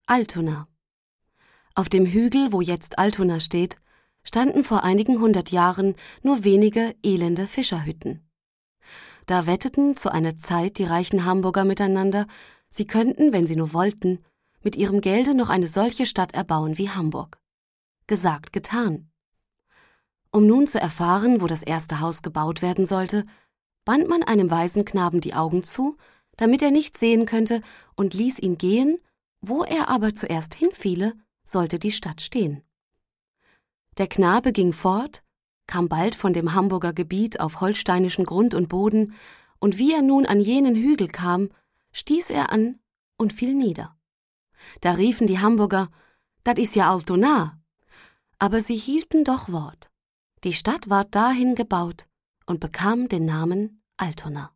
Altona. Auf dem Hügel, wo jetzt Altona steht, standen vor einigen 100 Jahren nur wenige elende Fischerhütten. Da wetteten zu einer Zeit die reichen Hamburger miteinander, sie könnten, wenn sie nur wollten, mit ihrem Gelde noch eine solche Stadt erbauen wie Hamburg. Gesagt, getan. Um nun zu erfahren, wo das erste Haus gebaut werden sollte, band man einem Waisenknaben die Augen zu, damit er nicht sehen könnte, und ließ ihn gehen, wo er aber zuerst hinfiele, sollte die Stadt stehen. Der Knabe ging fort, kam bald von dem Hamburger Gebiet auf holsteinischen Grund und Boden, und wie er nun an jenen Hügel kam, stieß er an und fiel nieder. Da riefen die Hamburger, »Dat is ja Altona«, aber sie hielten doch Wort. Die Stadt ward dahin gebaut und bekam den Namen Altona.